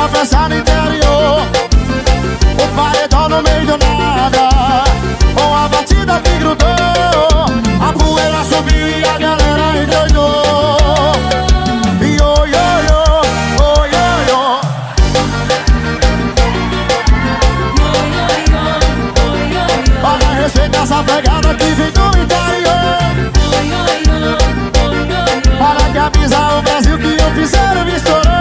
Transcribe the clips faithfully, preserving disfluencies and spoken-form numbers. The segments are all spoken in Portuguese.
uma festa no interior, o paredão no meio do nada, com a batida que grudou, a poeira subiu e a galera endoidou. E oi, oi, oi, oi, oi, olha, respeita essa pegada que vem do interior. Para que avisar o Brasil que o piseiro me estourou.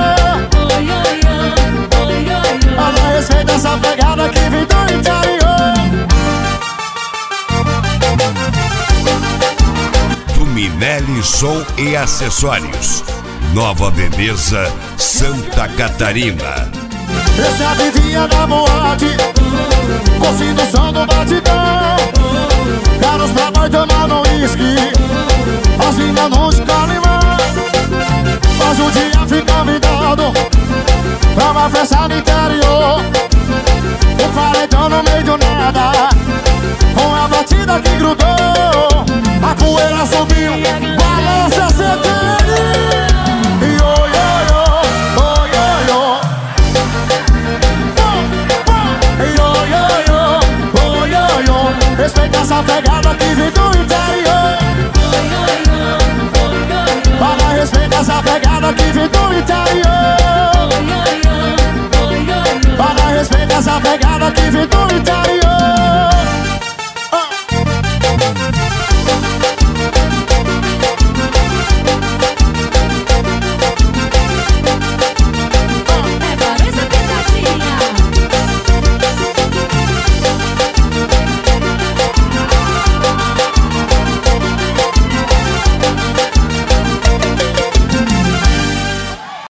Olha, respeita essa pegada que vem do interior. Tuminelli Som e Acessórios, Nova Veneza, Santa Catarina. Esse é a vivinha da boate, curtindo o som do batidão. Caros pra boy tomando uísque, as minas não escolhem mais. Mas um dia fui convidado pra uma festa no interior, o paredão no meio do nada, com a batida que grudou, a poeira subiu, balança C T I. E oi, oi, oi, oi, oi, e oi, oi, oi, oi, oi, respeita essa pegada que vem do interior. Para respeita essa pegada que vem do interior. Para respeita essa pegada que vem do interior.